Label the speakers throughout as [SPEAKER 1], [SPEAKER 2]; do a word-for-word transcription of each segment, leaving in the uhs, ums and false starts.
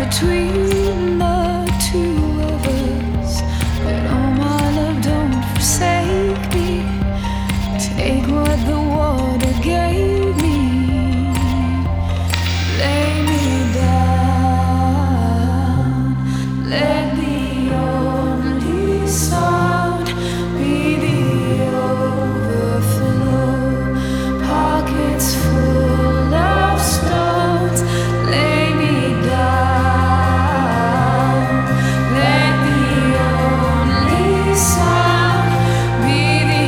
[SPEAKER 1] between the two of us. But oh my love, don't forsake me. Take what the water gave me. Lay me down. Let the only sound be the overflow. Pockets full of stones. Lay me down. Let the only sound be the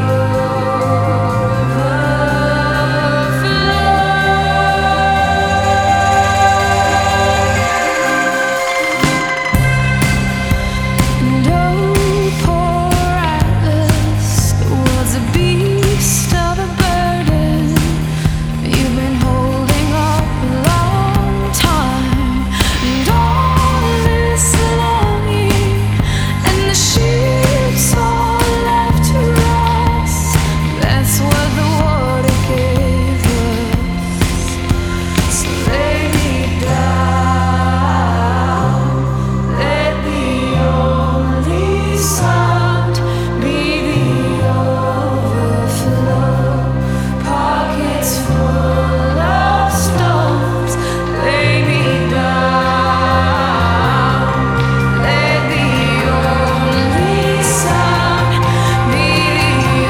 [SPEAKER 1] And oh, poor Atlas, the world's a beast of a burden. You've been holding up a long time, and all this longing, and the ships all left to rust. That's what the water gave us. So lay me down. Let the only sound be the overflow. Pockets full of stones. Lay me down. Let the only sound be the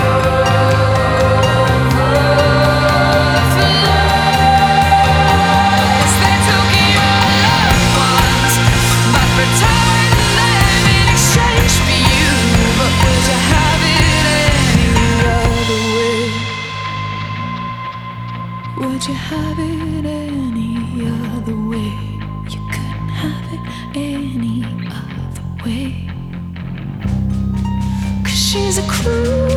[SPEAKER 1] overflow. 'Cause they took your loved ones, but returned them in exchange for you. But would you have it any other way? Would you have it any other way? You couldn't have it any other way. 'Cause she's a cruel